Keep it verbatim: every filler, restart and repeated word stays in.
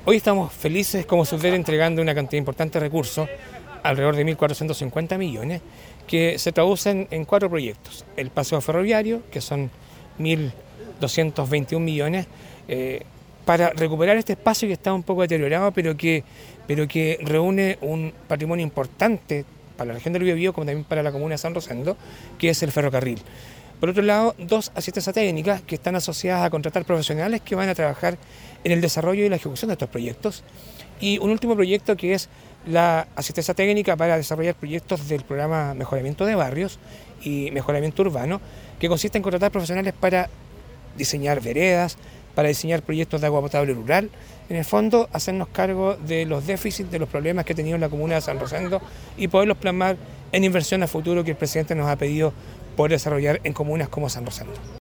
Hoy estamos felices como Subder entregando una cantidad importante de recursos, alrededor de mil cuatrocientos cincuenta millones, que se traducen en cuatro proyectos. El paseo ferroviario, que son mil doscientos veintiún millones, eh, para recuperar este espacio que está un poco deteriorado, pero que, pero que reúne un patrimonio importante para la región del Biobío, como también para la comuna de San Rosendo, que es el ferrocarril. Por otro lado, dos asistencias técnicas que están asociadas a contratar profesionales que van a trabajar en el desarrollo y la ejecución de estos proyectos. Y un último proyecto que es la asistencia técnica para desarrollar proyectos del programa Mejoramiento de Barrios y Mejoramiento Urbano, que consiste en contratar profesionales para diseñar veredas, para diseñar proyectos de agua potable rural. En el fondo, hacernos cargo de los déficits, de los problemas que ha tenido la comuna de San Rosendo y poderlos plasmar en inversión a futuro que el presidente nos ha pedido poder desarrollar en comunas como San Rosendo.